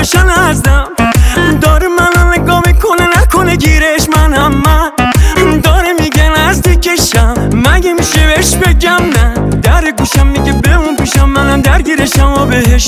چشماشو نزدم، داره منو نگاه میکنه نکنه گیرش منم من، داره میگه نزدیکشم مگه میشه بهش بگم نه، در گوشم میگه به اون پیشم منم درگیرشم و بهش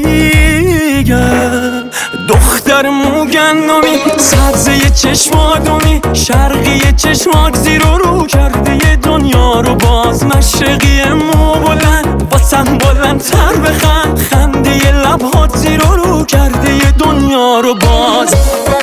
میگم. دختر موگندمی سبزه چشم آدمی، شرقی چشمات زیر و رو کرده یه دنیا رو باز، مشرقی مو بلند واسم بلندتر بخند، خنده ی لبهات زیر و رو کرده یه دنیا رو باز.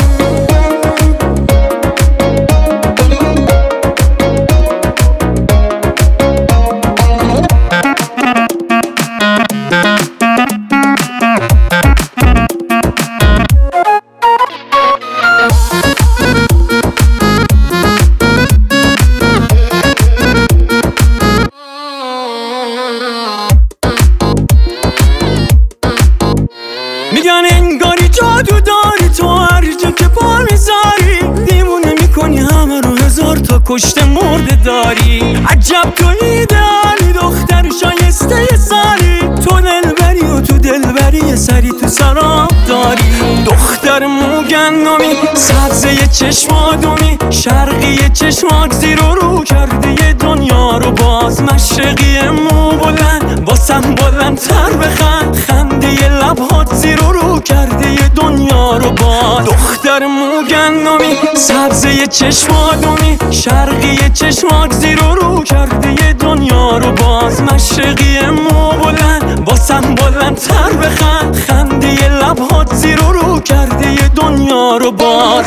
میگن انگاری جادو داری تو، هر جا که پا میذاری دیوونه میکنی همه رو، هزار تا کشته مرده داری. عجب تو ایدئالی دختر شایسته ی سالی، تو دلبری و تو دلبری سری تو سراب داری. دختر موگندمی سبزه ی چشم آدمی، شرقی چشمات زیر و رو کرده ی دنیا رو باز، مشرقی مو بلند واسم بلندتر بخند، خنده ی لبهات زیر و رو کرده ی دنیا رو باز. دختر موگندمی سبزه ی چشم آدمی، شرقی چشمات زیر و رو کرده ی دنیا رو باز، مشرقی مو بلند واسم بلندتر بخند، خنده ی لبهات زیر و رو کرده ی دنیا رو باز.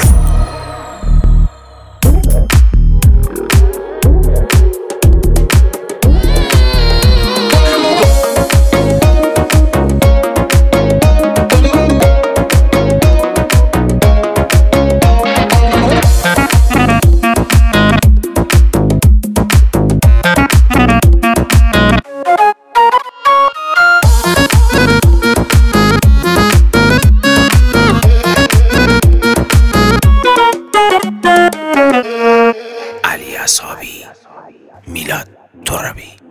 علی اصحابی، میلاد ترابی.